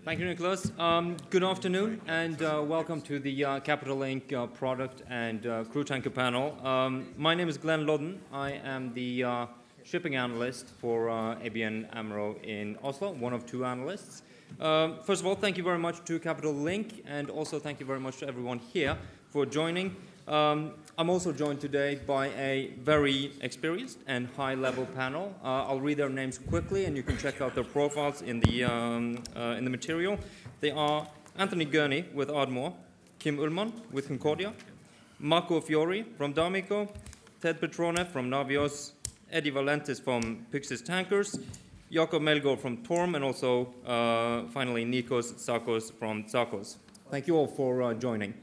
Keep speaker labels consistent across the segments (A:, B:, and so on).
A: Thank you, Nicholas. Good afternoon, and welcome to the Capital Link Product and Crew Tanker panel. My name is Glenn Lodden. I am the shipping analyst for ABN AMRO in Oslo, one of two analysts. First of all, thank you very much to Capital Link, and also thank you very much to everyone here for joining. I'm also joined today by a very experienced and high-level panel. I'll read their names quickly, and you can check out their profiles in the material. They are Anthony Gurney with Ardmore, Kim Ullman with Concordia, Marco Fiori from D'Amico, Ted Petrone from Navios, Eddie Valentis from Pyxis Tankers, Jakob Melgaard from Torm, and also finally Nikos Tsakos from Tsakos. Thank you all for joining.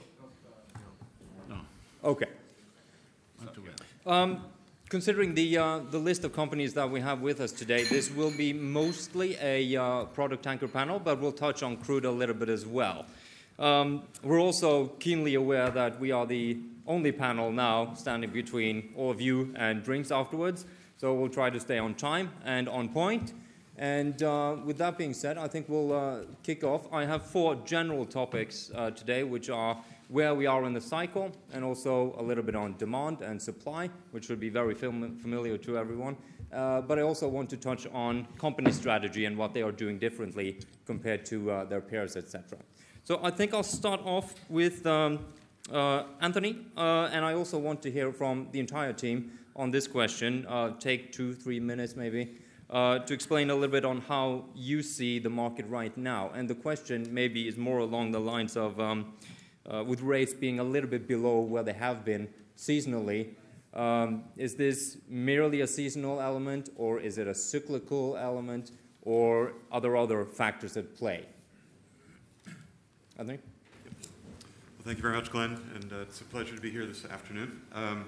A: Okay. Considering the list of companies that we have with us today, this will be mostly a product tanker panel, but we'll touch on crude a little bit as well. We're also keenly aware that we are the only panel now standing between all of you and drinks afterwards, so we'll try to stay on time and on point. And with that being said, I think we'll kick off. I have four general topics today, which are where we are in the cycle, and also a little bit on demand and supply, which should be very familiar to everyone. But I also want to touch on company strategy and what they are doing differently compared to their peers, etc. So I think I'll start off with Anthony, and I also want to hear from the entire team on this question. Take 2-3 minutes maybe to explain a little bit on how you see the market right now. And the question maybe is more along the lines of with rates being a little bit below where they have been seasonally, is this merely a seasonal element, or is it a cyclical element, or are there other factors at play? Anthony?
B: Well, thank you very much, Glenn, and it's a pleasure to be here this afternoon.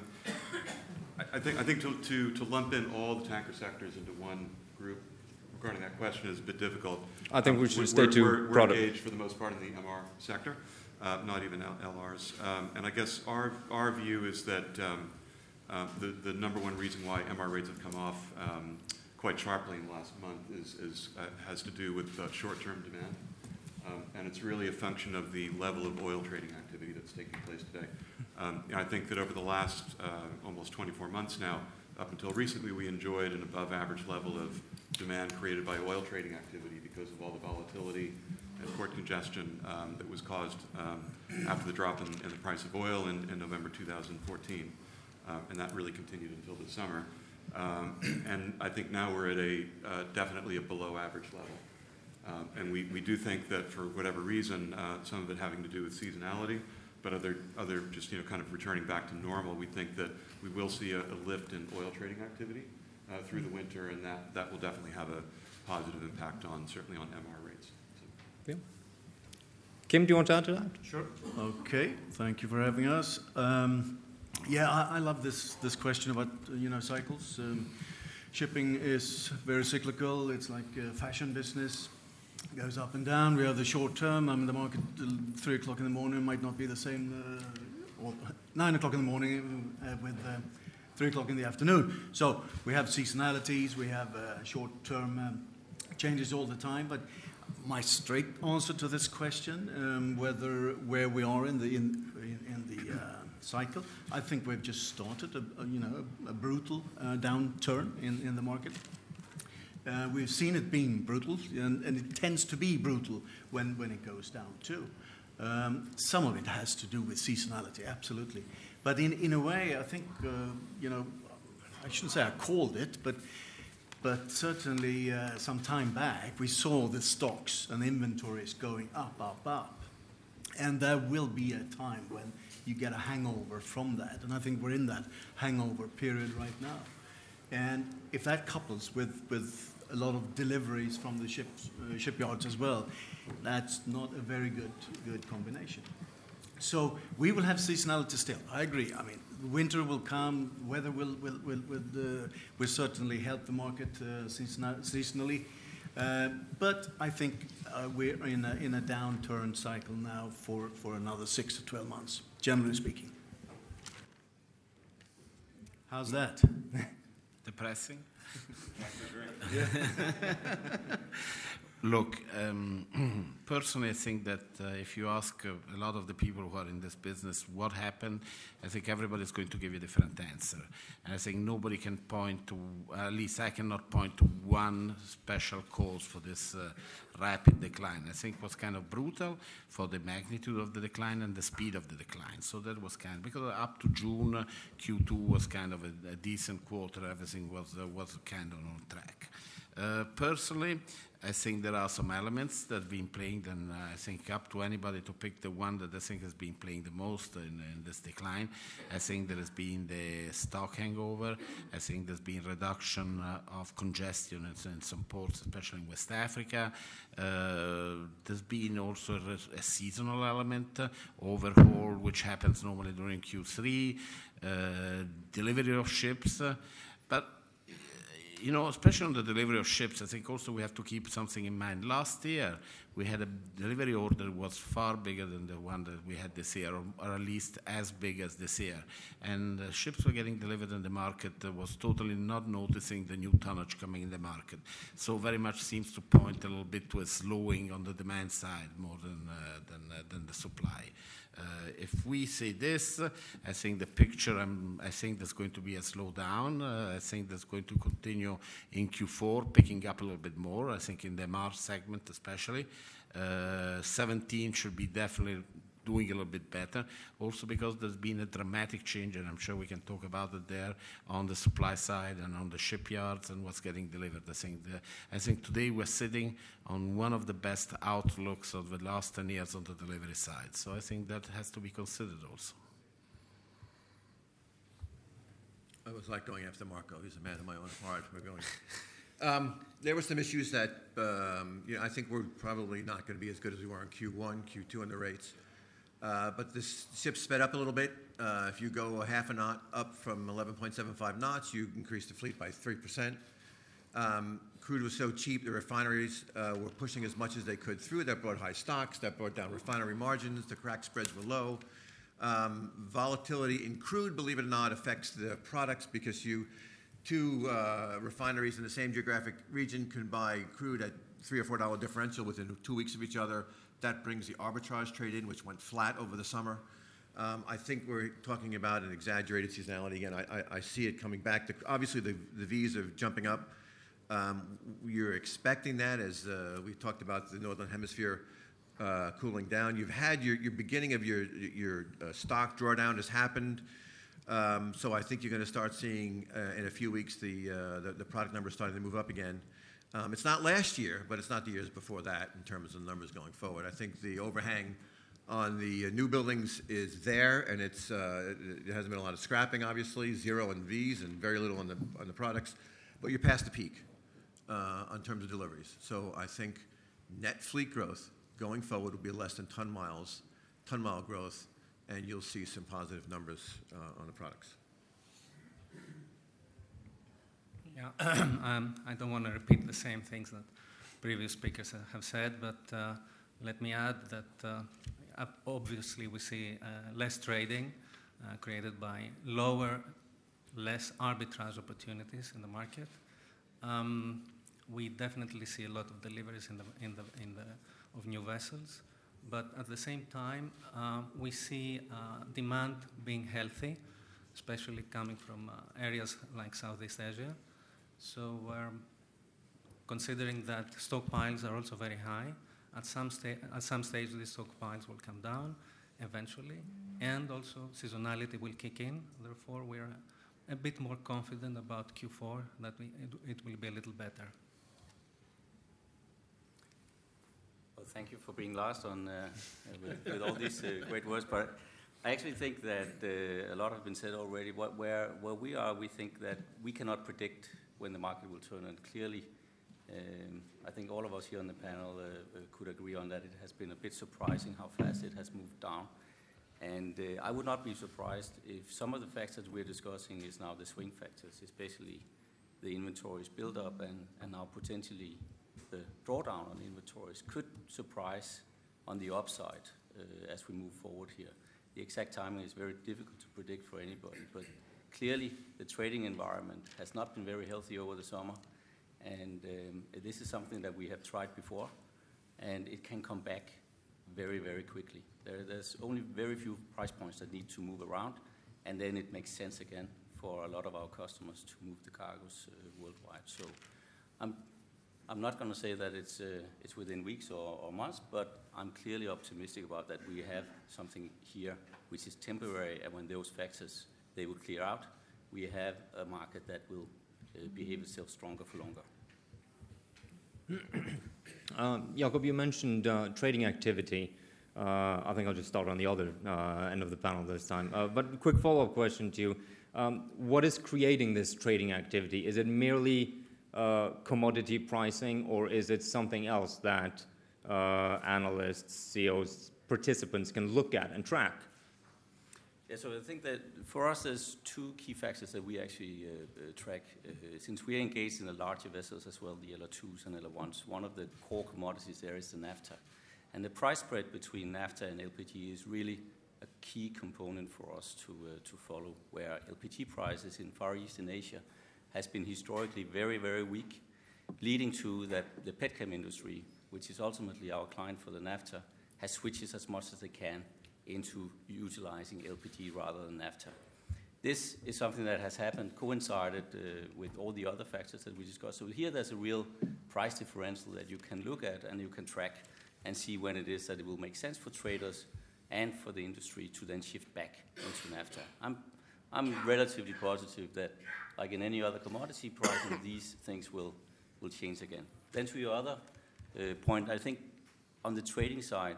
B: I think to lump in all the tanker sectors into one group regarding that question is a bit difficult. I think we should stay to product. We're engaged for the most part in the MR sector. Not even LRs. And I guess our view is that the number one reason why MR rates have come off quite sharply in the last month has to do with short-term demand. And it's really a function of the level of oil trading activity that's taking place today. I think that over the last almost 24 months now, up until recently, we enjoyed an above-average level of demand created by oil trading activity because of all the volatility and port congestion that was caused after the drop in the price of oil in November 2014. And that really continued until the summer. And I think now we're at definitely a below-average level. And we do think that for whatever reason, some of it having to do with seasonality, but other just kind of returning back to normal, we think that we will see a lift in oil trading activity through the winter, and that will definitely have a positive impact certainly on MR rates.
A: Yeah. Kim, do you want to add to that?
C: Sure. Okay. Thank you for having us. I love this question about cycles. Shipping is very cyclical. It's like a fashion business. It goes up and down. We have the short term. I mean, the market 3 o'clock in the morning might not be the same, or 9 o'clock in the morning with 3 o'clock in the afternoon. So we have seasonalities. We have short term changes all the time, but my straight answer to this question, where we are in the cycle, I think we've just started a brutal downturn in the market. We've seen it being brutal, and it tends to be brutal when it goes down too. Some of it has to do with seasonality, absolutely, but in a way, I think I shouldn't say I called it, but certainly some time back, we saw the stocks and inventories going up. And there will be a time when you get a hangover from that. And I think we're in that hangover period right now. And if that couples with a lot of deliveries from the shipyards as well, that's not a very good combination. So we will have seasonality still. I agree. I mean, winter will come. Weather will certainly help the market seasonally. But I think we're in a downturn cycle now for another 6 to 12 months, generally speaking. How's that?
D: Depressing. Look, personally, I think that if you ask a lot of the people who are in this business what happened, I think everybody's going to give you a different answer. And I think nobody can point to, at least I cannot point to one special cause for this rapid decline. I think it was kind of brutal for the magnitude of the decline and the speed of the decline. So that was kind of, because up to June, Q2 was kind of a decent quarter. Everything was kind of on track. Personally, I think there are some elements that have been playing, and I think up to anybody to pick the one that I think has been playing the most in this decline. I think there has been the stock hangover. I think there's been reduction of congestion in some ports, especially in West Africa. There's been also a seasonal element, overhaul, which happens normally during Q3, delivery of ships, but you know, especially on the delivery of ships, I think also we have to keep something in mind. Last year, we had a delivery order that was far bigger than the one that we had this year, or at least as big as this year. And ships were getting delivered in the market that was totally not noticing the new tonnage coming in the market. So very much seems to point a little bit to a slowing on the demand side more than the supply. If we say this, I think the picture, I think there's going to be a slowdown. I think that's going to continue in Q4, picking up a little bit more, I think in the March segment especially. 17 should be definitely doing a little bit better, also because there's been a dramatic change, and I'm sure we can talk about it there, on the supply side and on the shipyards and what's getting delivered. I think today we're sitting on one of the best outlooks of the last 10 years on the delivery side. So I think that has to be considered also.
E: I was like going after Marco. He's a man of my own heart. We're going. There were some issues that I think we're probably not going to be as good as we were in Q1, Q2 on the rates. But this ship sped up a little bit. If you go a half a knot up from 11.75 knots, you increase the fleet by 3%. Crude was so cheap, the refineries were pushing as much as they could through. That brought high stocks. That brought down refinery margins. The crack spreads were low. Volatility in crude, believe it or not, affects the products because two refineries in the same geographic region can buy crude at $3 or $4 differential within 2 weeks of each other. That brings the arbitrage trade in, which went flat over the summer. I think we're talking about an exaggerated seasonality again. I see it coming back. Obviously, the Vs are jumping up. You're expecting that as we talked about the Northern Hemisphere cooling down. You've had your beginning of your stock drawdown has happened. So I think you're going to start seeing in a few weeks the product numbers starting to move up again. It's not last year, but it's not the years before that in terms of the numbers going forward. I think the overhang on the new buildings is there, and it hasn't been a lot of scrapping, obviously, zero on Vs and very little on the products. But you're past the peak in terms of deliveries. So I think net fleet growth going forward will be less than ton mile growth, and you'll see some positive numbers on the products.
F: Yeah, I don't want to repeat the same things that previous speakers have said, but let me add that obviously we see less trading created by less arbitrage opportunities in the market. We definitely see a lot of deliveries of new vessels, but at the same time we see demand being healthy, especially coming from areas like Southeast Asia. So we're considering that stockpiles are also very high. At some stage, these stockpiles will come down eventually, and also seasonality will kick in. Therefore, we're a bit more confident about Q4 that it will be a little better.
G: Well, thank you for being last on with all these great words. But I actually think that a lot has been said already. Where we are, we think that we cannot predict when the market will turn. And clearly, I think all of us here on the panel could agree on that. It has been a bit surprising how fast it has moved down. And I would not be surprised if some of the factors we're discussing is now the swing factors, especially the inventories build up and now potentially the drawdown on inventories could surprise on the upside as we move forward here. The exact timing is very difficult to predict for anybody, but clearly the trading environment has not been very healthy over the summer, And this is something that we have tried before, and it can come back very, very quickly. There's only very few price points that need to move around, and then it makes sense again for a lot of our customers to move the cargoes worldwide. So I'm not going to say that it's within weeks or months, but I'm clearly optimistic about that. We have something here which is temporary, and when those factors, they will clear out, we have a market that will behave itself stronger for longer.
A: Jakob, you mentioned trading activity. I think I'll just start on the other end of the panel this time. But quick follow-up question to you. What is creating this trading activity? Is it merely commodity pricing, or is it something else that analysts, CEOs, participants can look at and track?
G: Yeah, so I think that for us there's two key factors that we actually track. Since we are engaged in the larger vessels as well, the LR2s and LR1s, one of the core commodities there is the naphtha. And the price spread between naphtha and LPG is really a key component for us to follow, where LPG prices in Far East and Asia has been historically very, very weak, leading to that the petchem industry, which is ultimately our client for the naphtha, has switched as much as they can into utilizing LPG rather than naphtha. This is something that has happened, coincided with all the other factors that we discussed. So here there's a real price differential that you can look at and you can track and see when it is that it will make sense for traders and for the industry to then shift back into naphtha. I'm relatively positive that, like in any other commodity pricing, these things will change again. Then to your other point, I think on the trading side,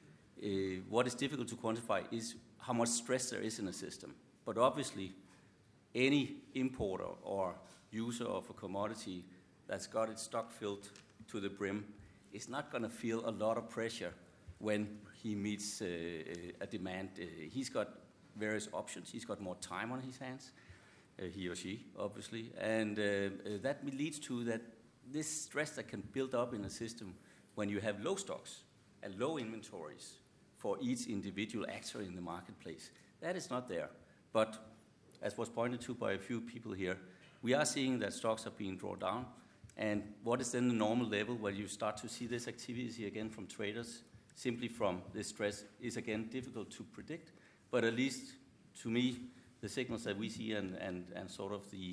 G: what is difficult to quantify is how much stress there is in the system. But obviously, any importer or user of a commodity that's got its stock filled to the brim is not going to feel a lot of pressure when he meets a demand. He's got various options. He's got more time on his hands, he or she, obviously. And that leads to that this stress that can build up in a system when you have low stocks and low inventories for each individual actor in the marketplace. That is not there. But as was pointed to by a few people here, we are seeing that stocks are being drawn down. And what is then the normal level where you start to see this activity again from traders, simply from this stress, is again difficult to predict. But at least to me, the signals that we see and sort of the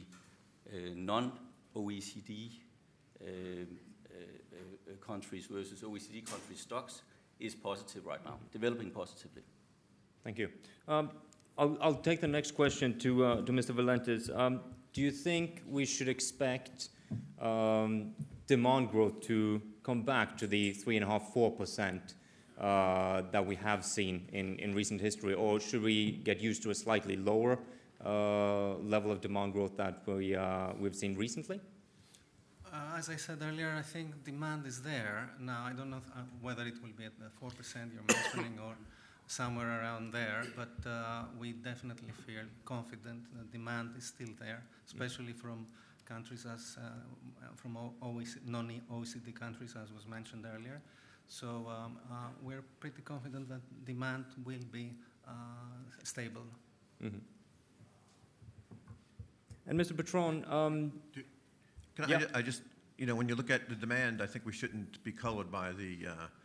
G: non-OECD countries versus OECD countries stocks is positive right now, developing positively.
A: Thank you. I'll take the next question to Mr. Valentes. Do you think we should expect demand growth to come back to the 3.5–4% that we have seen in recent history, or should we get used to a slightly lower level of demand growth that we've seen recently?
F: As I said earlier, I think demand is there. Now, I don't know whether it will be at the 4% you're mentioning or somewhere around there, but we definitely feel confident that demand is still there, especially from countries from non-OECD countries, as was mentioned earlier. So we're pretty confident that demand will be stable.
A: Mm-hmm. And Mr. Petrone,
E: I just, when you look at the demand, I think we shouldn't be colored by the,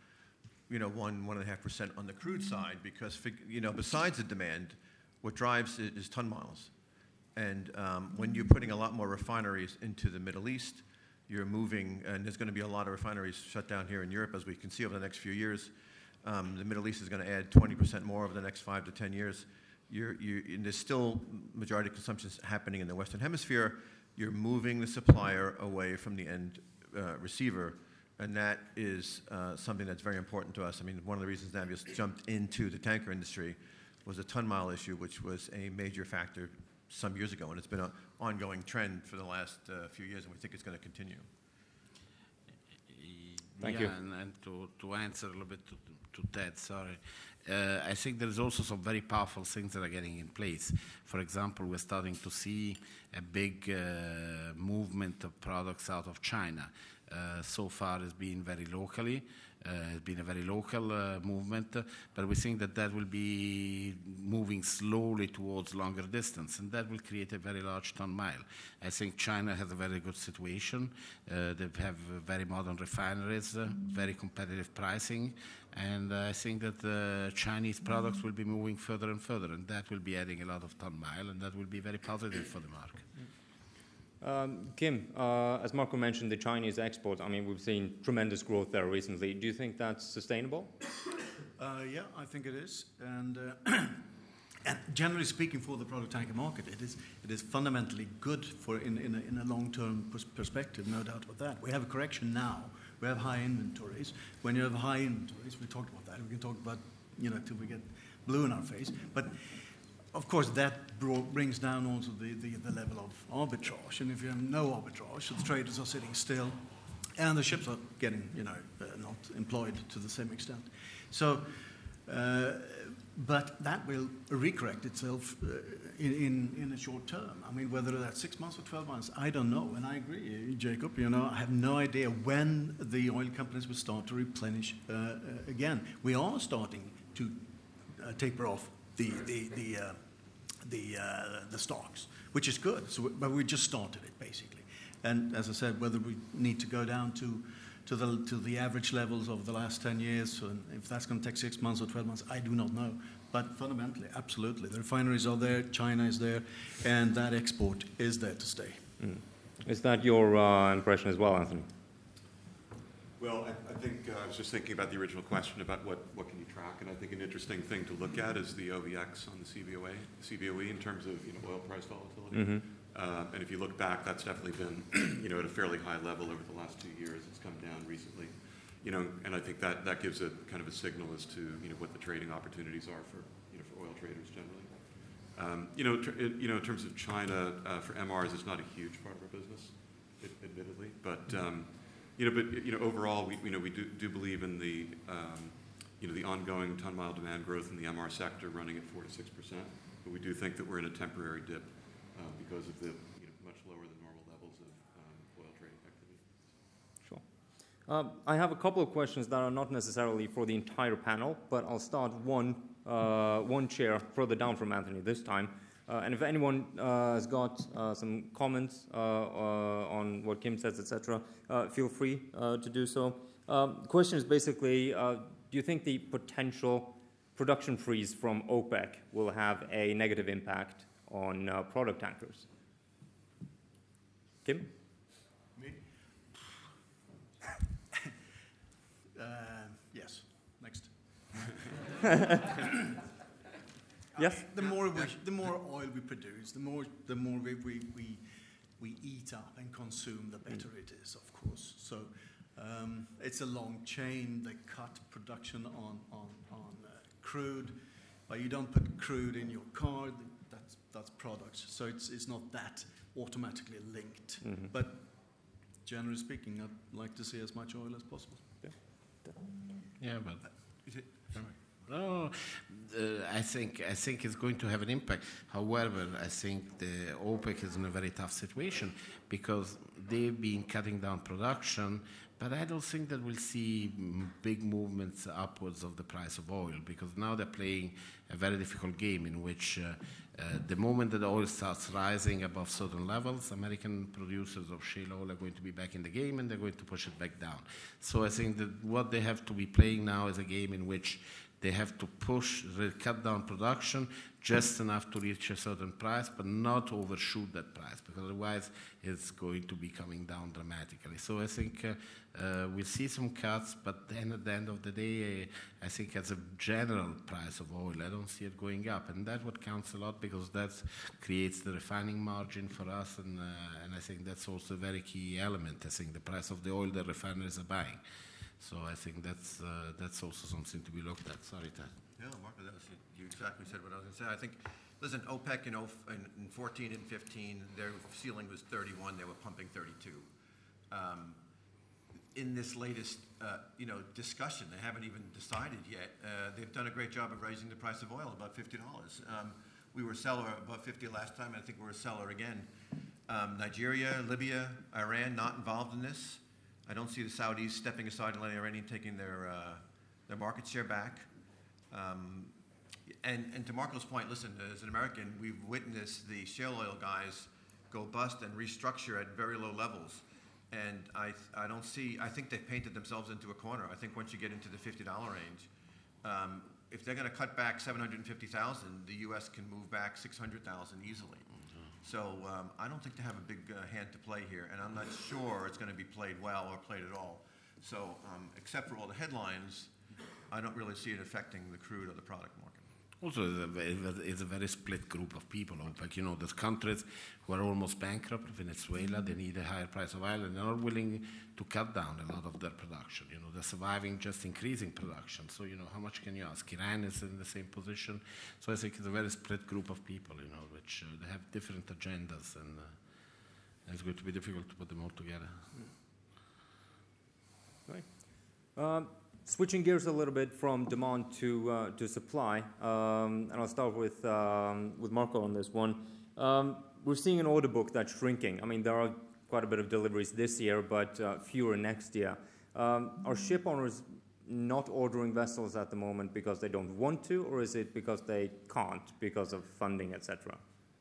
E: 1.5% on the crude side, because, besides the demand, what drives it is ton miles. And when you're putting a lot more refineries into the Middle East, you're moving, and there's going to be a lot of refineries shut down here in Europe, as we can see over the next few years. The Middle East is going to add 20% more over the next 5 to 10 years. And there's still majority of consumption happening in the Western Hemisphere. You're moving the supplier away from the end receiver, and that is something that's very important to us. I mean, one of the reasons Navios jumped into the tanker industry was a ton-mile issue, which was a major factor some years ago, and it's been an ongoing trend for the last few years, and we think it's going to continue.
A: Thank you.
D: And to answer a little bit to Ted, sorry. I think there's also some very powerful things that are getting in place. For example, we're starting to see a big movement of products out of China. So far it's been very locally. It's been a very local movement, but we think that that will be moving slowly towards longer distance, and that will create a very large ton mile. I think China has a very good situation. They have very modern refineries, very competitive pricing, and I think that Chinese products will be moving further and further, and that will be adding a lot of ton mile, and that will be very positive for the market.
A: Kim, as Marco mentioned, the Chinese export, I mean, we've seen tremendous growth there recently. Do you think that's sustainable?
C: Yeah, I think it is. And generally speaking, for the product tanker market, it is fundamentally good for in a long-term perspective, no doubt about that. We have a correction now. We have high inventories. When you have high inventories, we talked about that. We can talk about, till we get blue in our face. But of course, that brings down also the level of arbitrage. And if you have no arbitrage, the traders are sitting still, and the ships are getting, not employed to the same extent. So, but that will recorrect itself in a short term. I mean, whether that's 6 months or 12 months, I don't know. And I agree, Jacob. I have no idea when the oil companies will start to replenish again. We are starting to taper off the stocks, which is good. So, but we just started it basically. And as I said, whether we need to go down to the average levels of the last 10 years, and if that's going to take 6 months or 12 months, I do not know. But fundamentally, absolutely, the refineries are there, China is there, and that export is there to stay.
A: Mm. Is that your impression as well, Anthony?
B: Well, I think I was just thinking about the original question about what can you track, and I think an interesting thing to look at is the OVX on the CBOE in terms of oil price volatility. Mm-hmm. And if you look back, that's definitely been at a fairly high level over the last 2 years. It's come down recently, and I think that gives a kind of a signal as to what the trading opportunities are for oil traders generally. In terms of China for MRs, it's not a huge part of our business, admittedly, but. Overall, we do believe in the the ongoing ton mile demand growth in the MR sector running at 4 to 6%. But we do think that we're in a temporary dip because of the much lower than normal levels of oil trading activity.
A: Sure. I have a couple of questions that are not necessarily for the entire panel, but I'll start one chair further down from Anthony this time. And if anyone has got some comments on what Kim says, etc., feel free to do so. The question is basically, do you think the potential production freeze from OPEC will have a negative impact on product tankers? Kim?
C: Me? Yes. Next.
A: Yes.
C: The more oil we produce, the more we eat up and consume, the better it is, of course. So it's a long chain. They cut production on crude, but you don't put crude in your car. That's products. So it's not that automatically linked. Mm-hmm. But generally speaking, I'd like to see as much oil as possible.
D: Yeah, but no, I think it's going to have an impact. However, I think the OPEC is in a very tough situation because they've been cutting down production, but I don't think that we'll see big movements upwards of the price of oil because now they're playing a very difficult game in which the moment that oil starts rising above certain levels, American producers of shale oil are going to be back in the game and they're going to push it back down. So I think that what they have to be playing now is a game in which they have to cut down production just enough to reach a certain price, but not overshoot that price, because otherwise it's going to be coming down dramatically. So I think we'll see some cuts, but then at the end of the day, I think as a general price of oil, I don't see it going up. And that's what counts a lot, because that creates the refining margin for us, and I think that's also a very key element. I think the price of the oil the refineries are buying. So I think that's also something to be looked at. Sorry, Ted.
E: Yeah, Marco, you exactly said what I was going to say. I think, listen, OPEC, in 14 and 15, their ceiling was 31. They were pumping 32. In this latest, discussion, they haven't even decided yet. They've done a great job of raising the price of oil above $50. We were a seller above 50 last time, and I think we're a seller again. Nigeria, Libya, Iran, not involved in this. I don't see the Saudis stepping aside and letting Iranian taking their market share back. And to Marco's point, listen, as an American, we've witnessed the shale oil guys go bust and restructure at very low levels. And I think they've painted themselves into a corner. I think once you get into the $50 range, if they're going to cut back 750,000, the U.S. can move back 600,000 easily. So I don't think they have a big hand to play here, and I'm not sure it's going to be played well or played at all. So except for all the headlines, I don't really see it affecting the crude or the product market.
D: Also, it's a very split group of people. Like, you know, there's countries who are almost bankrupt. Venezuela, they need a higher price of oil, and they're not willing to cut down a lot of their production. You know, they're surviving just increasing production. So, you know, how much can you ask? Iran is in the same position. So I think it's a very split group of people, you know, which they have different agendas, and it's going to be difficult to put them all together.
A: Right. Switching gears a little bit from demand to supply, and I'll start with Marco on this one. We're seeing an order book that's shrinking. I mean, there are quite a bit of deliveries this year, but fewer next year. Are ship owners not ordering vessels at the moment because they don't want to, or is it because they can't because of funding, etc.?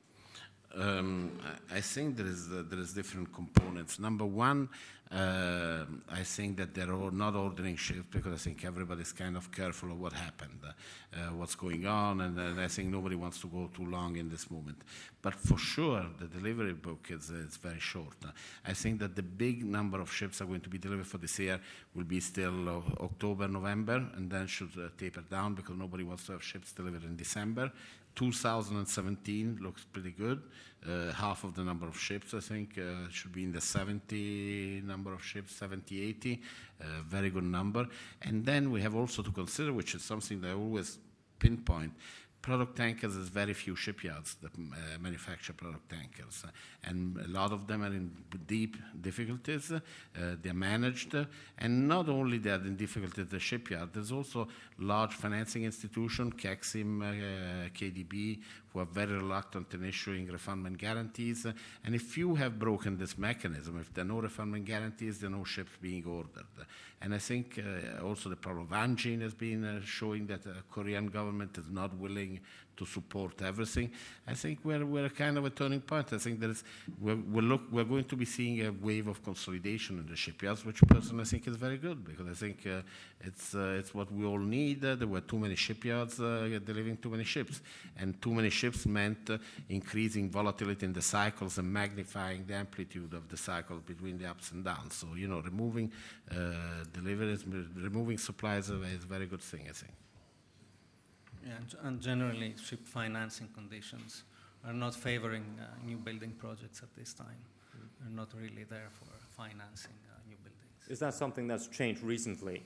D: I think there is different components. Number one, I think that they're not ordering ships because I think everybody's kind of careful of what happened, what's going on, and I think nobody wants to go too long in this moment. But for sure, the delivery book is very short. I think that the big number of ships are going to be delivered for this year will be still October, November, and then should taper down because nobody wants to have ships delivered in December. 2017 looks pretty good. Half of the number of ships, I think, should be in the 70 number of ships, 70, 80. Very good number. And then we have also to consider, which is something that I always pinpoint, product tankers is very few shipyards that manufacture product tankers. And a lot of them are in deep difficulties. They're managed. And not only they're in difficulties at the shipyard, there's also large financing institutions, KEXIM, KDB, who are very reluctant in issuing refundment guarantees. And if you have broken this mechanism, if there are no refundment guarantees, there are no ships being ordered. And I think also the problem of Hanjin has been showing that the Korean government is not willing to support everything. I think we're kind of a turning point. I think we're going to be seeing a wave of consolidation in the shipyards, which personally I think is very good because I think it's what we all need. There were too many shipyards delivering too many ships, and too many ships meant increasing volatility in the cycles and magnifying the amplitude of the cycle between the ups and downs. So, you know, removing deliveries, removing supplies is a very good thing, I think.
F: Yeah, and generally, ship financing conditions are not favoring new building projects at this time. They're not really there for financing new buildings.
A: Is that something that's changed recently?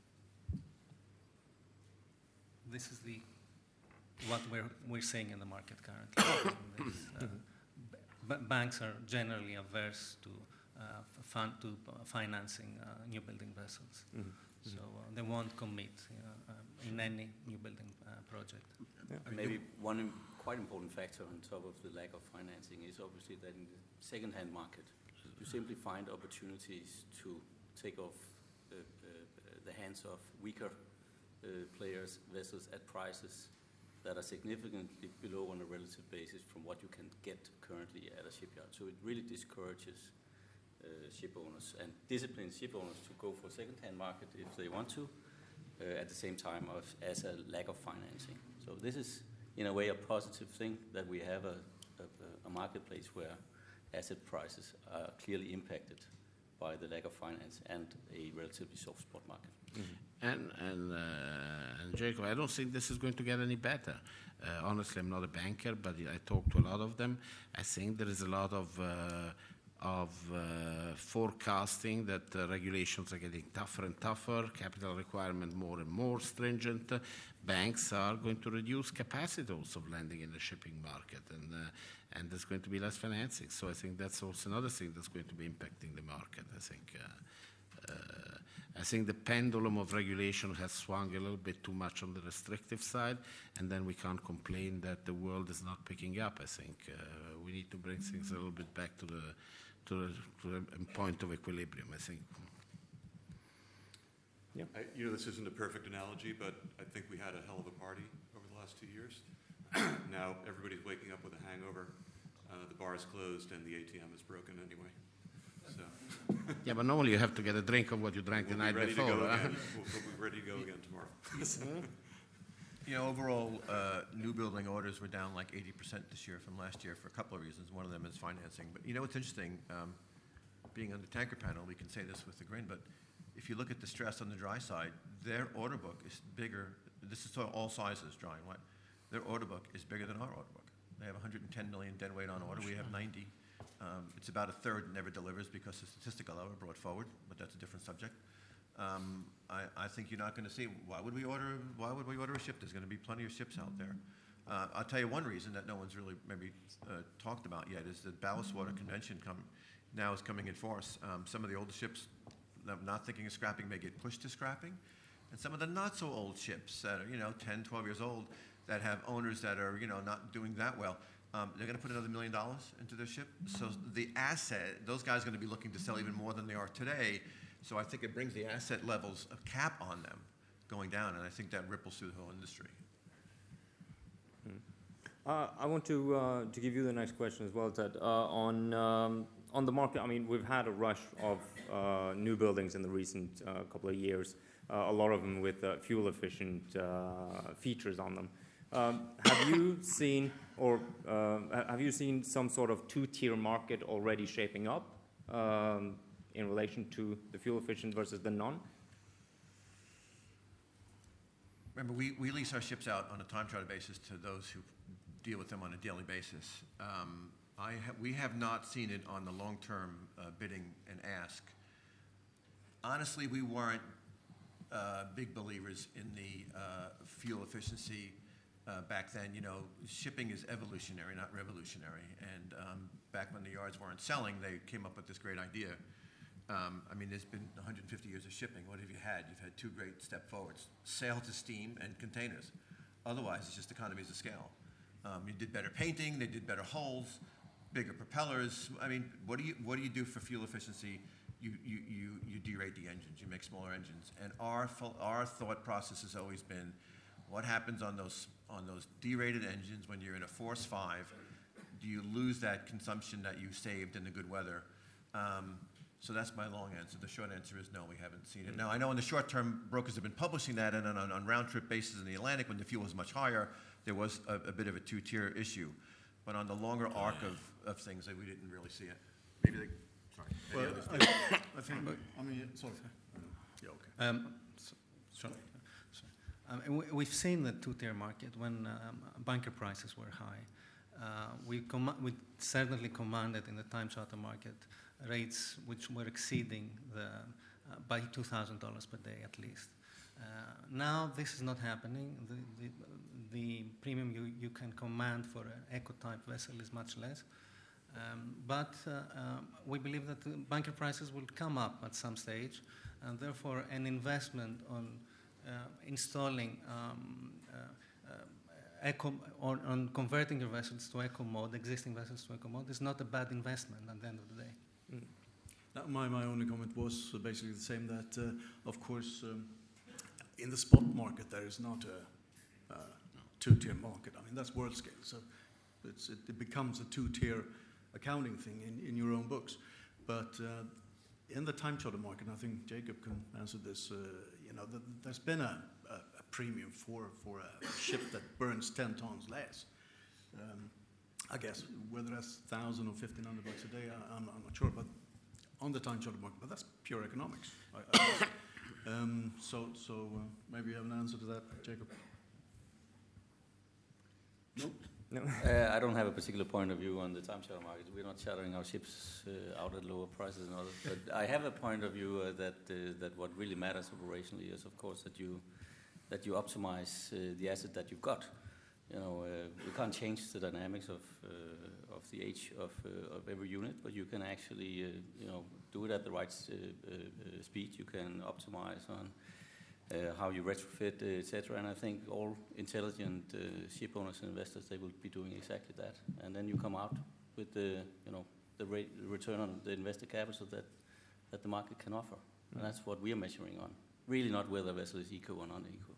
F: This is what we're seeing in the market currently. Banks are generally averse to financing new building vessels. Mm-hmm. So they won't commit in any new building project.
A: Yeah.
G: Maybe one quite important factor on top of the lack of financing is obviously that in the second-hand market, you simply find opportunities to take off the hands of weaker players, vessels at prices that are significantly below on a relative basis from what you can get currently at a shipyard. So it really discourages ship owners and disciplines ship owners to go for second-hand market if they want to, at the same time as a lack of financing. So this is, in a way, a positive thing that we have a marketplace where asset prices are clearly impacted by the lack of finance and a relatively soft spot market.
D: Mm-hmm. And Jacob, I don't think this is going to get any better. Honestly, I'm not a banker, but I talk to a lot of them. I think there is a lot of forecasting that regulations are getting tougher and tougher, capital requirement more and more stringent. Banks are going to reduce capacity also of lending in the shipping market, and there's going to be less financing. So I think that's also another thing that's going to be impacting the market. I think the pendulum of regulation has swung a little bit too much on the restrictive side, and then we can't complain that the world is not picking up. I think we need to bring things a little bit back to the point of equilibrium, I think.
A: Yeah.
B: This isn't a perfect analogy, but I think we had a hell of a party over the last 2 years. Now everybody's waking up with a hangover. The bar is closed and the ATM is broken anyway. So
D: Yeah, but normally you have to get a drink of what you drank the night before.
B: We'll be ready to go again tomorrow.
E: Overall, new building orders were down like 80% this year from last year for a couple of reasons. One of them is financing. But what's interesting, being on the tanker panel, we can say this with a grin, but if you look at the stress on the dry side, their order book is bigger. This is all sizes, dry and wet. Their order book is bigger than our order book. They have 110 million deadweight on order. We have 90. It's about a third never delivers because the statistical error brought forward, but that's a different subject. I think you're not going to see, why would we order a ship? There's going to be plenty of ships out there. I'll tell you one reason that no one's really maybe talked about yet is the Ballast Water Convention now is coming in force. Some of the older ships not thinking of scrapping may get pushed to scrapping. And some of the not so old ships that are 10, 12 years old that have owners that are not doing that well, they're going to put another $1 million into their ship. So the asset, those guys are going to be looking to sell even more than they are today. So I think it brings the asset levels of cap on them going down, and I think that ripples through the whole industry.
A: I want to give you the next question as well, Ted. On the market, I mean, we've had a rush of new buildings in the recent couple of years, a lot of them with fuel-efficient features on them. Have you seen some sort of two-tier market already shaping up in relation to the fuel-efficient versus the non?
E: Remember, we lease our ships out on a time charter basis to those who deal with them on a daily basis. We have not seen it on the long-term bidding and ask. Honestly, we weren't big believers in the fuel efficiency back then. Shipping is evolutionary, not revolutionary. And back when the yards weren't selling, they came up with this great idea. There's been 150 years of shipping. What have you had? You've had two great step forwards: sail to steam and containers. Otherwise, it's just economies of scale. You did better painting, they did better hulls, bigger propellers. What do you do for fuel efficiency? You derate the engines. You make smaller engines. And our thought process has always been, what happens on those derated engines when you're in a Force 5? Do you lose that consumption that you saved in the good weather? So that's my long answer. The short answer is no, we haven't seen it. Now, I know in the short term, brokers have been publishing that, and on round-trip basis in the Atlantic, when the fuel was much higher, there was a bit of a two-tier issue. But on the longer arc of things, we didn't really see it. Maybe they... Sorry.
C: Well, I think... sorry. Yeah, okay.
F: Sorry. We've seen the two-tier market when bunker prices were high. We certainly commanded in the time charter market rates which were exceeding by $2,000 per day at least. Now this is not happening. The premium you can command for an eco-type vessel is much less. But we believe that the bunker prices will come up at some stage, and therefore an investment on installing on converting your vessels to eco mode, existing vessels to eco mode, is not a bad investment at the end of the day.
C: Now, my only comment was basically the same, that of course in the spot market there is not a two-tier market. That's world scale, so it becomes a two-tier accounting thing in your own books. But in the time charter market, and I think Jacob can answer this, there's been a premium for a ship that burns 10 tons less. I guess whether that's $1,000 or $1,500 a day, I'm not sure, but on the time charter market, but that's pure economics. So maybe you have an answer to that, Jacob. Nope.
A: No.
G: I don't have a particular point of view on the time charter market. We're not chartering our ships out at lower prices and others. But I have a point of view that what really matters operationally is, of course, that you optimize the asset that you've got. You can't change the dynamics of the age of every unit, but you can actually do it at the right speed. You can optimize on how you retrofit, etc. And I think all intelligent ship owners and investors, they will be doing exactly that. And then you come out with the return on the invested capital that the market can offer. And that's what we are measuring on. really not whether a vessel is eco or non-eco.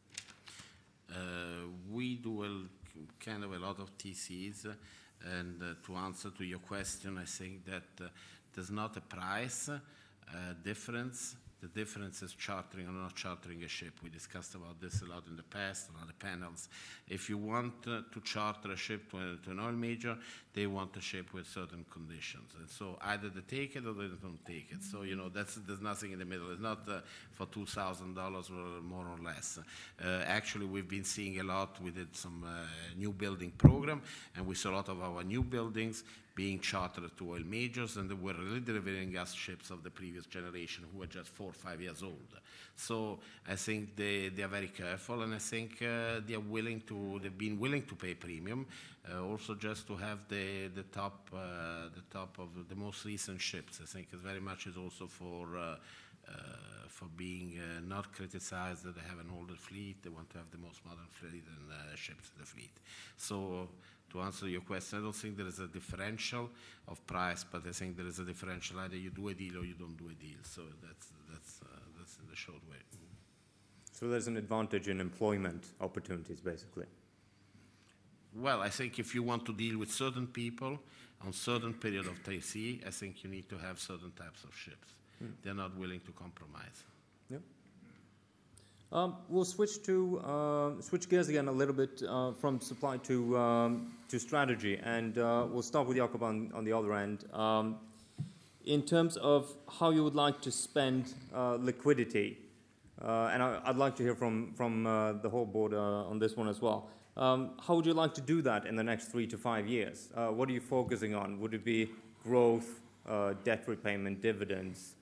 D: We do kind of a lot of TCs, and to answer to your question, I think that there's not a price difference. The difference is chartering or not chartering a ship. We discussed about this a lot in the past on other panels. If you want to charter a ship to an oil major, they want a ship with certain conditions. And so either they take it or they don't take it. So, there's nothing in the middle. It's not for $2,000 or more or less. Actually, we've been seeing a lot. We did some new building program, and we saw a lot of our new buildings being chartered to oil majors, and they were really delivering us ships of the previous generation who were just 4 or 5 years old. So I think they are very careful, and I think they've been willing to pay premium, also just to have the top of the most recent ships. I think it very much is also for being not criticized that they have an older fleet. They want to have the most modern fleet and ships in the fleet. So to answer your question, I don't think there is a differential of price, but I think there is a differential. Either you do a deal or you don't do a deal. So that's in the short way.
A: So there's an advantage in employment opportunities, basically.
D: Well, I think if you want to deal with certain people on certain period of TC, I think you need to have certain types of ships. They're not willing to compromise.
A: Yeah. We'll switch gears again a little bit from supply to strategy, and we'll start with Jakob on the other end. In terms of how you would like to spend liquidity, and I'd like to hear from the whole board on this one as well. How would you like to do that in the next 3 to 5 years? What are you focusing on? Would it be growth, debt repayment, dividends?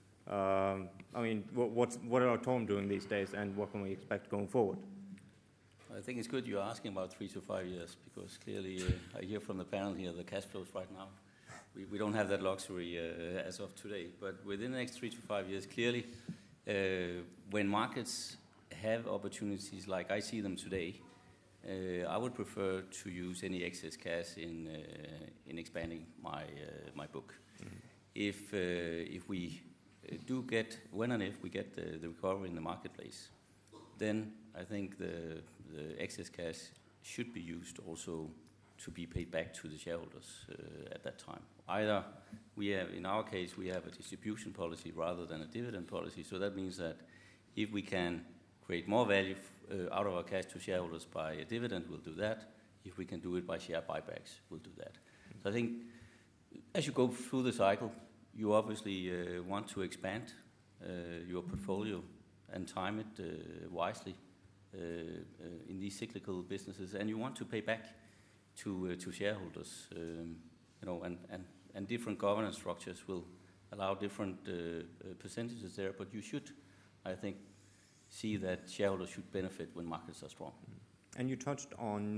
A: What are Tom doing these days, and what can we expect going forward?
G: I think it's good you're asking about 3 to 5 years, because clearly I hear from the panel here the cash flows right now. We don't have that luxury as of today, but within the next 3 to 5 years, clearly, when markets have opportunities like I see them today, I would prefer to use any excess cash in expanding my book. Mm-hmm. If we do get, when and if we get the recovery in the marketplace, then I think the excess cash should be used also to be paid back to the shareholders at that time. Either we have, in our case, we have a distribution policy rather than a dividend policy, so that means that if we can create more value out of our cash to shareholders by a dividend, we'll do that. If we can do it by share buybacks, we'll do that. So I think as you go through the cycle, you obviously want to expand your portfolio and time it wisely in these cyclical businesses, and you want to pay back to shareholders, and different governance structures will allow different percentages there, but you should, I think, see that shareholders should benefit when markets are strong.
A: And you touched on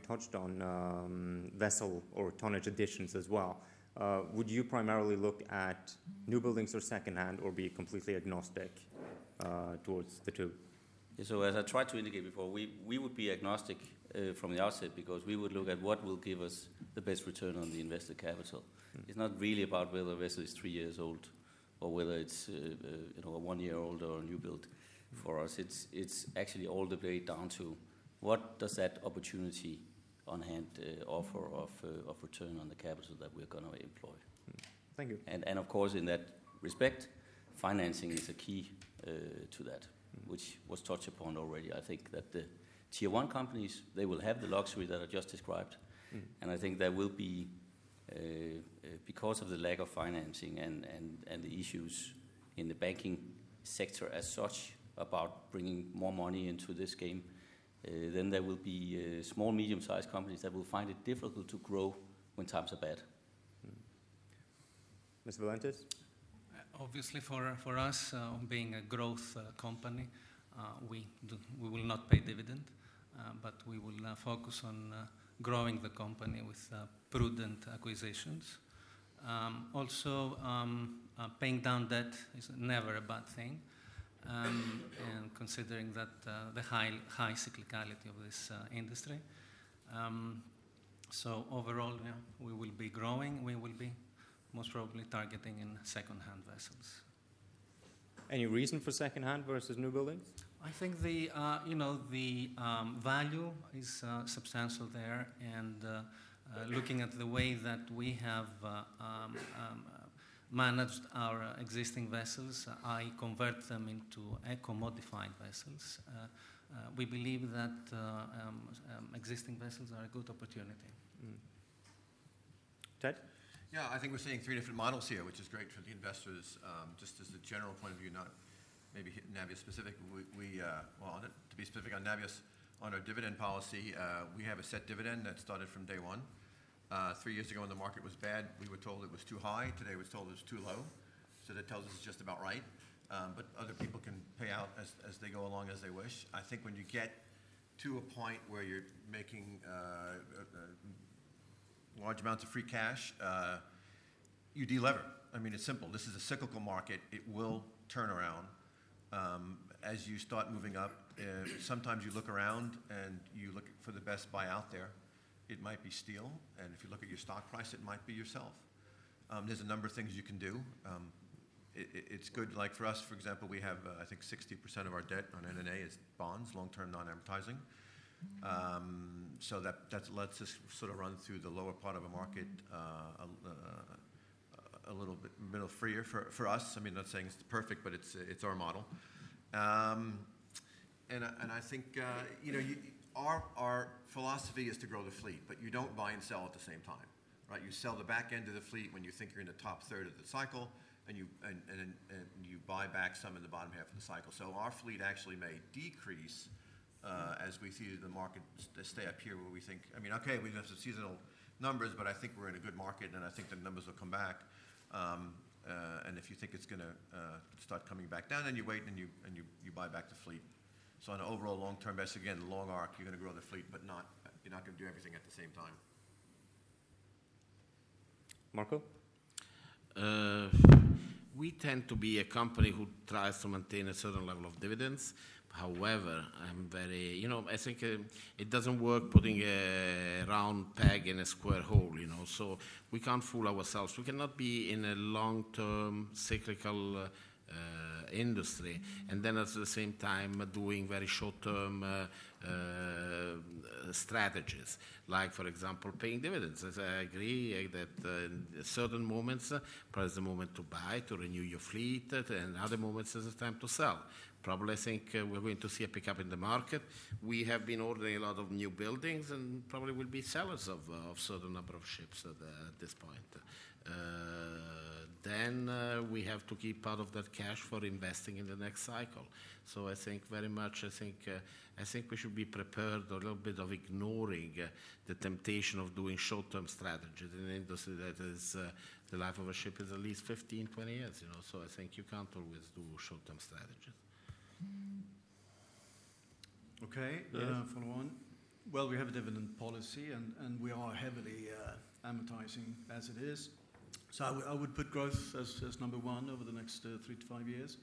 A: vessel or tonnage additions as well. Would you primarily look at new buildings or secondhand, or be completely agnostic towards the two?
G: Yeah, so as I tried to indicate before, we would be agnostic from the outset, because we would look at what will give us the best return on the invested capital. It's not really about whether a vessel is 3 years old or whether it's a 1 year old or a new build. For us, it's actually all the way down to what does that opportunity on hand offer of return on the capital that we're going to employ.
A: Thank you.
G: And of course, in that respect, financing is a key to that, which was touched upon already. I think that the Tier 1 companies, they will have the luxury that I just described, and I think there will be, because of the lack of financing and the issues in the banking sector as such about bringing more money into this game, then there will be small, medium-sized companies that will find it difficult to grow when times are bad.
A: Mr. Valentes?
F: Obviously, for us, being a growth company, we will not pay dividend, but we will focus on growing the company with prudent acquisitions. Also, paying down debt is never a bad thing. And considering that the high cyclicality of this industry. So overall, we will be growing. We will be most probably targeting in second-hand vessels.
A: Any reason for second-hand versus new buildings?
F: I think the value is substantial there, and looking at the way that we have managed our existing vessels, I convert them into eco-modified vessels. We believe that existing vessels are a good opportunity.
A: Ted?
E: Yeah, I think we're seeing 3 different models here, which is great for the investors. Just as a general point of view, not maybe Navios specific. To be specific on Navios, on our dividend policy, we have a set dividend that started from day one. 3 years ago when the market was bad, we were told it was too high. Today we're told it's too low. So that tells us it's just about right. But other people can pay out as they go along as they wish. I think when you get to a point where you're making large amounts of free cash, you de-lever. I mean, it's simple. This is a cyclical market. It will turn around. As you start moving up, sometimes you look around and you look for the best buy out there. It might be steel, and if you look at your stock price, it might be yourself. There's a number of things you can do. It's good, like for us, for example, we have, I think 60% of our debt on NNA is bonds, long-term non-amortizing. So that lets us sort of run through the lower part of a market a little bit middle freer for us. I mean, not saying it's perfect, but it's our model. And I think, our philosophy is to grow the fleet, but you don't buy and sell at the same time, right? You sell the back end of the fleet when you think you're in the top third of the cycle, and you buy back some in the bottom half of the cycle. So our fleet actually may decrease as we see the market stay up here where we think, I mean, okay, we have some seasonal numbers, but I think we're in a good market, and I think the numbers will come back. And if you think it's going to start coming back down, then you wait and you buy back the fleet. So on an overall long-term basis, again, long arc, you're going to grow the fleet, but you're not going to do everything at the same time.
A: Marco?
D: We tend to be a company who tries to maintain a certain level of dividends. However, I'm very, I think it doesn't work putting a round peg in a square hole, so we can't fool ourselves. We cannot be in a long-term cyclical industry and then at the same time doing very short-term strategies, like, for example, paying dividends. As I agree that in certain moments, probably is the moment to buy, to renew your fleet, and other moments is the time to sell. Probably I think we're going to see a pickup in the market. We have been ordering a lot of new buildings and probably will be sellers of certain number of ships at this point. Then we have to keep part of that cash for investing in the next cycle. So I think very much, I think we should be prepared a little bit of ignoring the temptation of doing short-term strategies in an industry that is, the life of a ship is at least 15, 20 years, so I think you can't always do short-term strategies.
C: Okay, follow on. Well, we have a dividend policy, and we are heavily amortizing as it is. So I would put growth as number one over the next 3 to 5 years.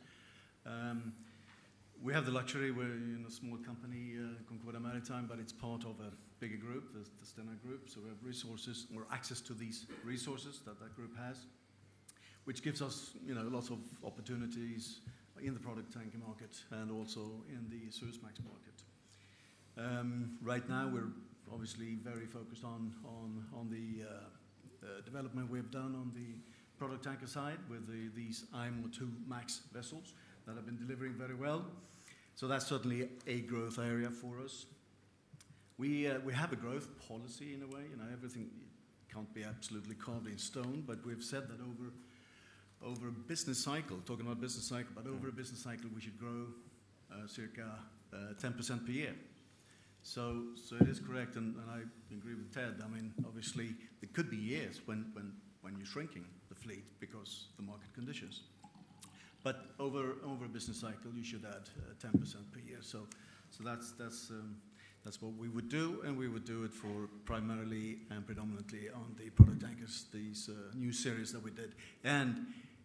C: We have the luxury, we're in a small company, Concordia Maritime, but it's part of a bigger group, the Stena Group, so we have resources, or access to these resources that group has, which gives us, lots of opportunities in the product tanker market and also in the Suezmax market. Right now, we're obviously very focused on the development we've done on the product tanker side with these IMO 2 Max vessels that have been delivering very well. So that's certainly a growth area for us. We have a growth policy in a way. Everything can't be absolutely carved in stone, but we've said that over a business cycle, talking about business cycle, but over a business cycle we should grow circa 10% per year. So it is correct, and I agree with Ted. I mean, obviously, there could be years when you're shrinking the fleet because of the market conditions. But over a business cycle, you should add 10% per year. So that's what we would do, and we would do it for primarily and predominantly on the product tankers, these new series that we did. And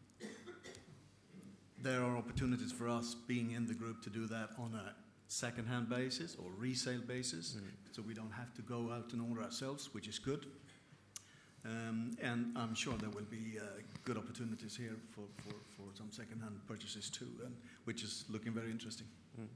C: there are opportunities for us being in the group to do that on a second-hand basis or resale basis, so we don't have to go out and order ourselves, which is good. And I'm sure there will be good opportunities here for some second-hand purchases too, which is looking very interesting.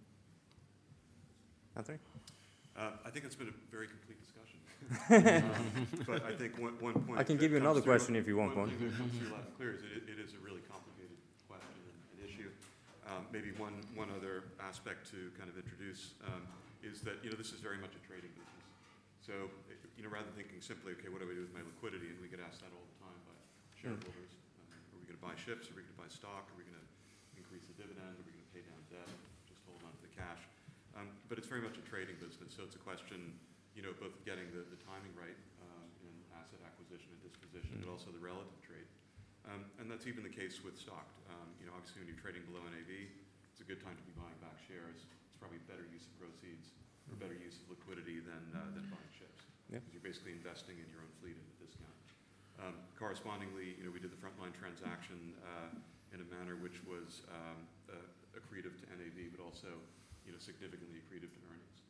A: Anthony?
B: I think it's been a very complete discussion. But I think one point...
A: I can give you another question if you want one.
B: One thing that comes through loud and clear is it is a really complicated question and issue. Maybe one other aspect to kind of introduce is that, this is very much a trading business. So, rather than thinking simply, okay, what do I do with my liquidity? And we get asked that all the time by shareholders. Are we going to buy ships? Are we going to buy stock? Are we going to increase the dividend? Are we going to pay down debt? Just hold on to the cash. But it's very much a trading business, so it's a question, both of getting the timing right in asset acquisition and disposition, but also the relative trade. And that's even the case with stock. Obviously when you're trading below NAV, it's a good time to be buying back shares. It's probably better use of proceeds or better use of liquidity than buying ships.
A: Yeah.
B: Because you're basically investing in your own fleet at a discount. Correspondingly, we did the Frontline transaction in a manner which was accretive to NAV, but also significantly accretive to earnings.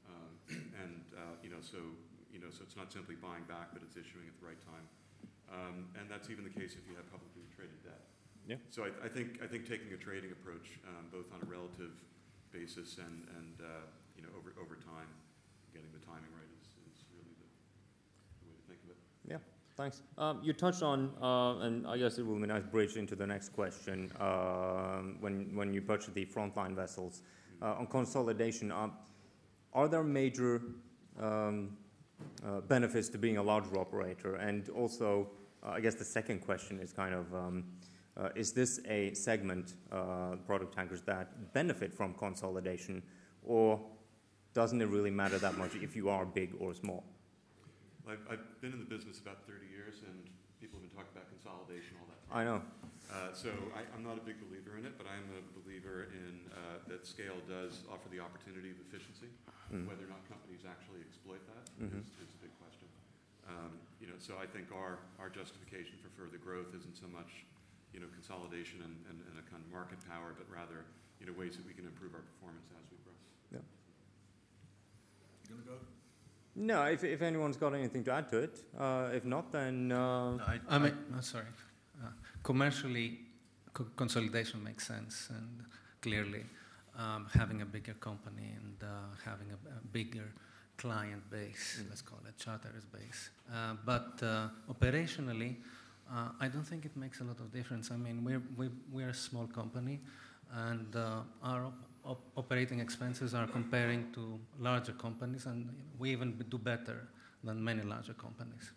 B: So it's not simply buying back, but it's issuing at the right time. And that's even the case if you have publicly traded debt.
A: Yeah.
B: So I think taking a trading approach, both on a relative basis and over time, getting the timing right is really the way to think of it.
A: Yeah, thanks. You touched on, and I guess it will be a nice bridge into the next question, when you purchase the Frontline vessels, on consolidation, are there major benefits to being a larger operator? And also, I guess the second question is kind of, is this a segment, product tankers, that benefit from consolidation, or doesn't it really matter that much if you are big or small?
B: I've been in the business about 30 years, and people have been talking about consolidation all that time.
A: I know.
B: So I'm not a big believer in it, but I'm a believer in that scale does offer the opportunity of efficiency. Whether or not companies actually exploit that is a big question. So I think our justification for further growth isn't so much consolidation and a kind of market power, but rather ways that we can improve our performance as we grow.
A: Yeah.
C: You gonna go?
A: No, if anyone's got anything to add to it. If not, then...
F: sorry. Commercially, consolidation makes sense, and clearly having a bigger company and having a bigger client base, let's call it charterers base. But operationally, I don't think it makes a lot of difference. I mean, we're a small company, and our operating expenses are comparing to larger companies, and we even do better than many larger companies.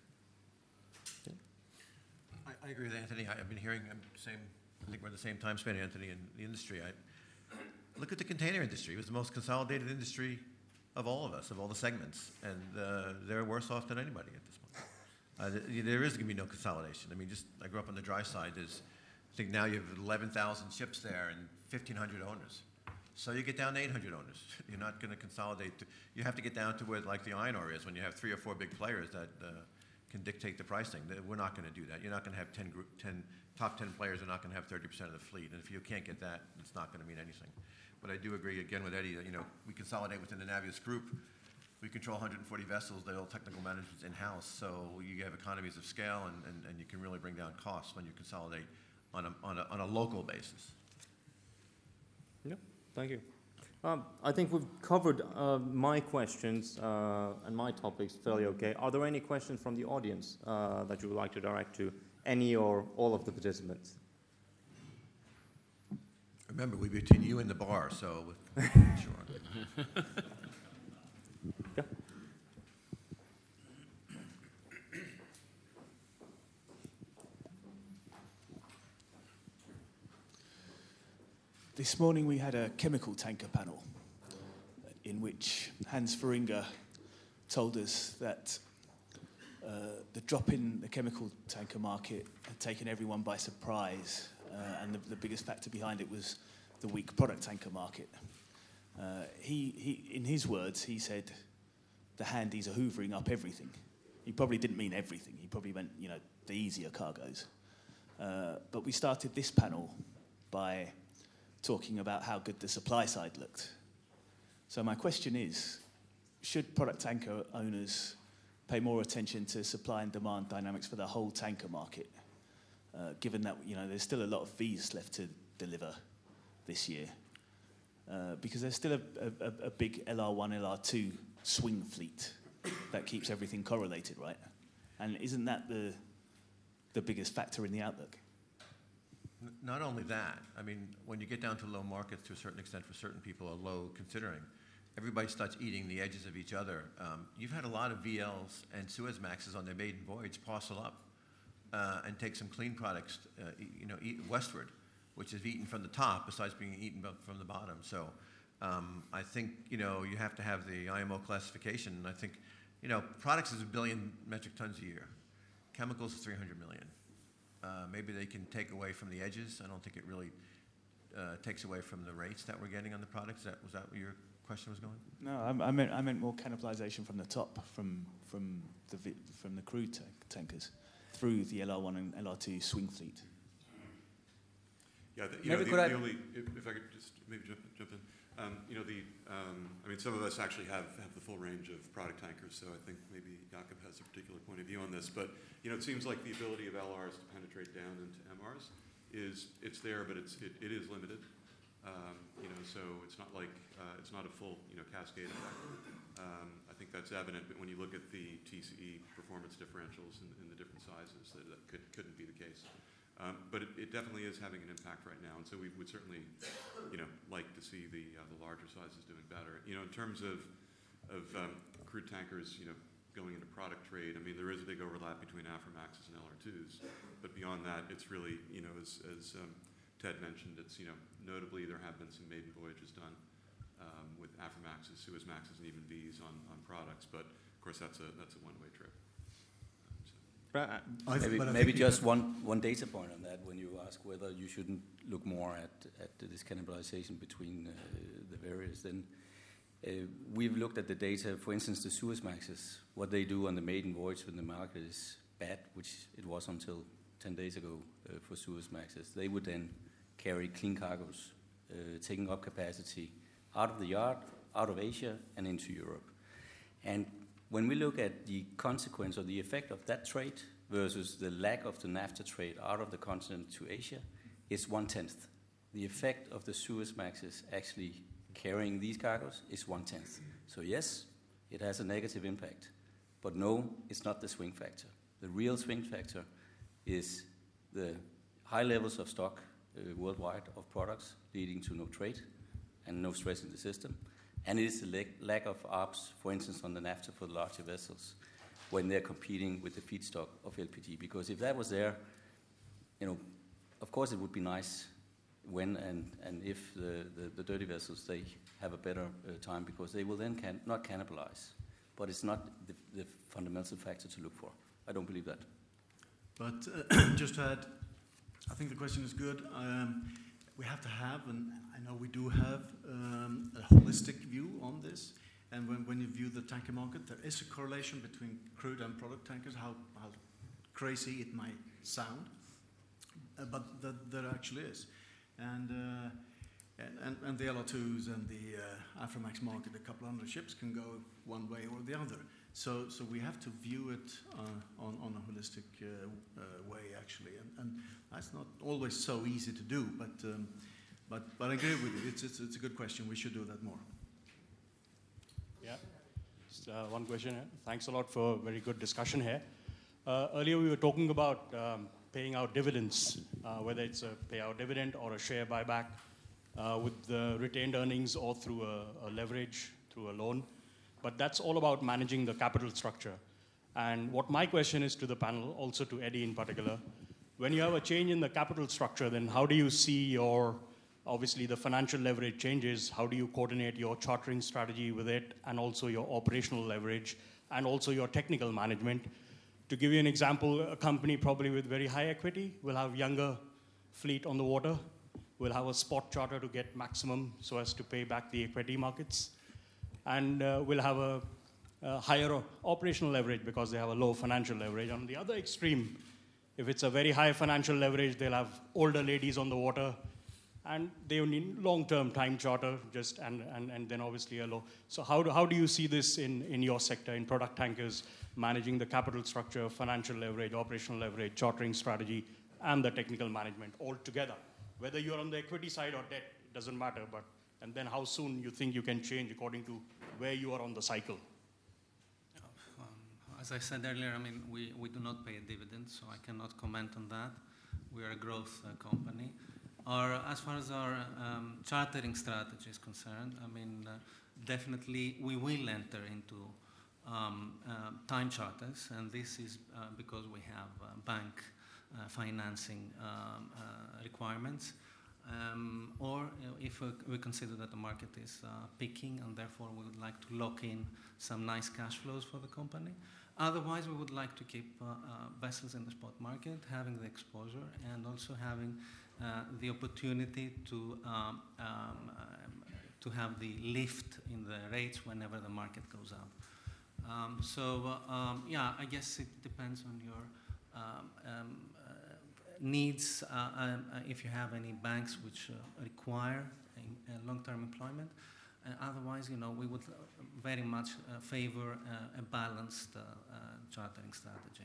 E: I agree with Anthony. I've been hearing I think we're in the same time span, Anthony, in the industry. Look at the container industry. It was the most consolidated industry of all of us, of all the segments, and they're worse off than anybody at this point. There is going to be no consolidation. I mean, I grew up on the dry side. I think now you have 11,000 ships there and 1,500 owners. So you get down to 800 owners. You're not going to consolidate. You have to get down to where like the iron ore is, when you have 3 or 4 big players that can dictate the pricing. We're not going to do that. You're not going to have top 10 players are not going to have 30% of the fleet. And if you can't get that, it's not going to mean anything. But I do agree again with Eddie that we consolidate within the Navios group. We control 140 vessels. They're all technical management's in-house. So you have economies of scale, and you can really bring down costs when you consolidate on a local basis.
A: Yeah, thank you. I think we've covered my questions and my topics fairly okay. Are there any questions from the audience that you would like to direct to any or all of the participants?
E: Remember, we're between you and the bar, so sure.
A: Yeah.
H: This morning we had a chemical tanker panel in which Hans Feringa told us that the drop in the chemical tanker market had taken everyone by surprise, and the biggest factor behind it was the weak product tanker market. He, in his words, he said the handies are hoovering up everything. He probably didn't mean everything. He probably meant, the easier cargoes. But we started this panel by talking about how good the supply side looked. So my question is, should product tanker owners pay more attention to supply and demand dynamics for the whole tanker market, given that there's still a lot of Vs left to deliver this year, because there's still a big LR1, LR2 swing fleet that keeps everything correlated, right? And isn't that the biggest factor in the outlook?
E: Not only that, I mean, when you get down to low markets, to a certain extent for certain people are low considering, everybody starts eating the edges of each other. You've had a lot of VLs and Suezmaxes on their maiden voyage parcel up and take some clean products, eat westward, which is eaten from the top besides being eaten from the bottom. So I think, you have to have the IMO classification. And I think, products is 1 billion metric tons a year. Chemicals is 300 million. Maybe they can take away from the edges. I don't think it really takes away from the rates that we're getting on the products. Was that where your question was going?
H: No, I meant more cannibalization from the top, from the crude tankers through the LR1 and LR2 swing fleet.
B: Yeah,
G: Maybe
B: if I could just maybe jump in. Some of us actually have the full range of product tankers, so I think maybe Jakob has a particular point of view on this. But it seems like the ability of LRs to penetrate down into MRs it's there, but it is limited. So it's not like it's not a full cascade effect. I think that's evident, but when you look at the TCE performance differentials in the different sizes, that couldn't be the case. But it definitely is having an impact right now, and so we would certainly, like to see the larger sizes doing better. In terms of crude tankers, going into product trade, there is a big overlap between Aframaxes and LR2s, but beyond that, it's really, as Ted mentioned, it's notably there have been some maiden voyages done with Aframaxes, Suezmaxes, and even Vs on products, but of course that's a one-way trip.
G: Maybe just one data point on that when you ask whether you shouldn't look more at this cannibalization between the various. Then we've looked at the data, for instance, the Suezmaxes, what they do on the maiden voyage when the market is bad, which it was until 10 days ago for Suezmaxes. They would then carry clean cargoes, taking up capacity out of the yard, out of Asia, and into Europe. And when we look at the consequence or the effect of that trade versus the lack of the NAFTA trade out of the continent to Asia, is 1/10. The effect of the Suezmaxes actually carrying these cargoes is 1/10. So yes, it has a negative impact, but no, it's not the swing factor. The real swing factor is the high levels of stock worldwide of products leading to no trade and no stress in the system. And it is the lack of ARBs, for instance, on the NAFTA for the larger vessels when they're competing with the feedstock of LPG. Because if that was there, of course it would be nice when and if the dirty vessels, they have a better time because they will then not cannibalize. But it's not the fundamental factor to look for. I don't believe that.
C: But just to add, I think the question is good. We have to have, and I know we do have, a holistic view on this. And when you view the tanker market, there is a correlation between crude and product tankers, how crazy it might sound, but there actually is. And the LR2s and the Aframax market, a couple hundred ships can go one way or the other. So we have to view it on a holistic way, actually, and that's not always so easy to do. But I agree with you. It's a good question. We should do that more.
I: Yeah, just one question here. Thanks a lot for a very good discussion here. Earlier we were talking about paying out dividends, whether it's a payout dividend or a share buyback with the retained earnings or through a leverage, through a loan. But that's all about managing the capital structure. And what my question is to the panel, also to Eddie in particular, when you have a change in the capital structure, then how do you see obviously the financial leverage changes, how do you coordinate your chartering strategy with it, and also your operational leverage, and also your technical management? To give you an example, a company probably with very high equity will have younger fleet on the water, will have a spot charter to get maximum so as to pay back the equity markets, and will have a higher operational leverage because they have a low financial leverage. On the other extreme, if it's a very high financial leverage, they'll have older ladies on the water, and they need long-term time charter, and then obviously a low. So how do you see this in your sector, in product tankers, managing the capital structure, financial leverage, operational leverage, chartering strategy, and the technical management all together? Whether you're on the equity side or debt, it doesn't matter, and then how soon you think you can change according to where you are on the cycle?
F: As I said earlier, I mean, we do not pay a dividend, so I cannot comment on that. We are a growth company. As far as our chartering strategy is concerned, I mean, definitely we will enter into time charters, and this is because we have bank financing requirements, or if we consider that the market is peaking and therefore we would like to lock in some nice cash flows for the company. Otherwise, we would like to keep vessels in the spot market, having the exposure and also having the opportunity to have the lift in the rates whenever the market goes up. Yeah, I guess it depends on your needs. If you have any banks which require long-term employment. Otherwise, we would very much favor a balanced chartering strategy.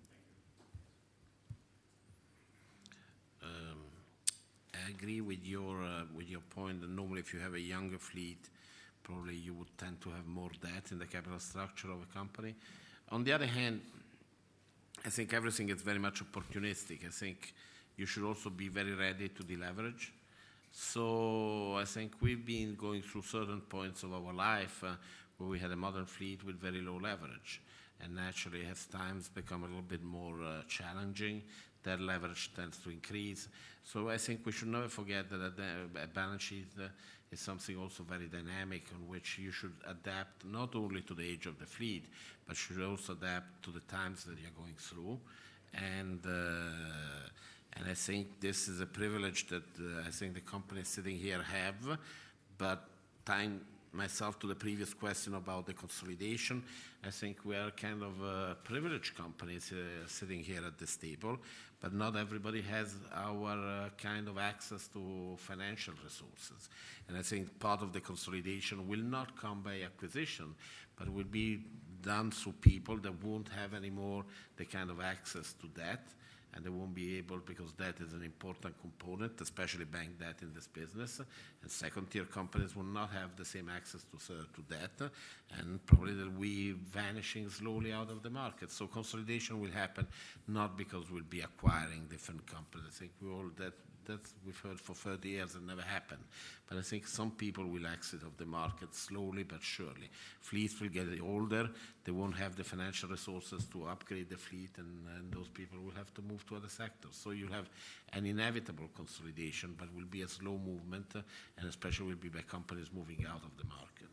D: I agree with your point that normally if you have a younger fleet, probably you would tend to have more debt in the capital structure of a company. On the other hand, I think everything is very much opportunistic. I think you should also be very ready to deleverage. So I think we've been going through certain points of our life where we had a modern fleet with very low leverage. And naturally, as times become a little bit more challenging, that leverage tends to increase. So I think we should never forget that a balance sheet is something also very dynamic on which you should adapt not only to the age of the fleet, but should also adapt to the times that you're going through. And I think this is a privilege that I think the companies sitting here have. But tying myself to the previous question about the consolidation, I think we are kind of privileged companies sitting here at this table, but not everybody has our kind of access to financial resources. And I think part of the consolidation will not come by acquisition, but will be done through people that won't have anymore the kind of access to debt, and they won't be able, because debt is an important component, especially bank debt in this business, and second-tier companies will not have the same access to debt, and probably they'll be vanishing slowly out of the market. So consolidation will happen not because we'll be acquiring different companies. I think that's we've heard for 30 years and never happened. But I think some people will exit of the market slowly but surely. Fleets will get older. They won't have the financial resources to upgrade the fleet, and those people will have to move to other sectors. So you'll have an inevitable consolidation, but will be a slow movement, and especially will be by companies moving out of the market.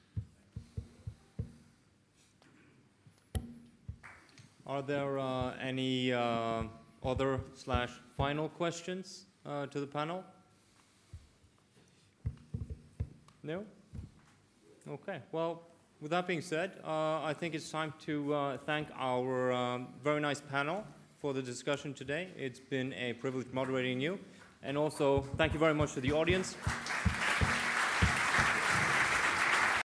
A: Are there any other/final questions to the panel? No? Okay. Well, with that being said, I think it's time to thank our very nice panel for the discussion today. It's been a privilege moderating you. And also, thank you very much to the audience.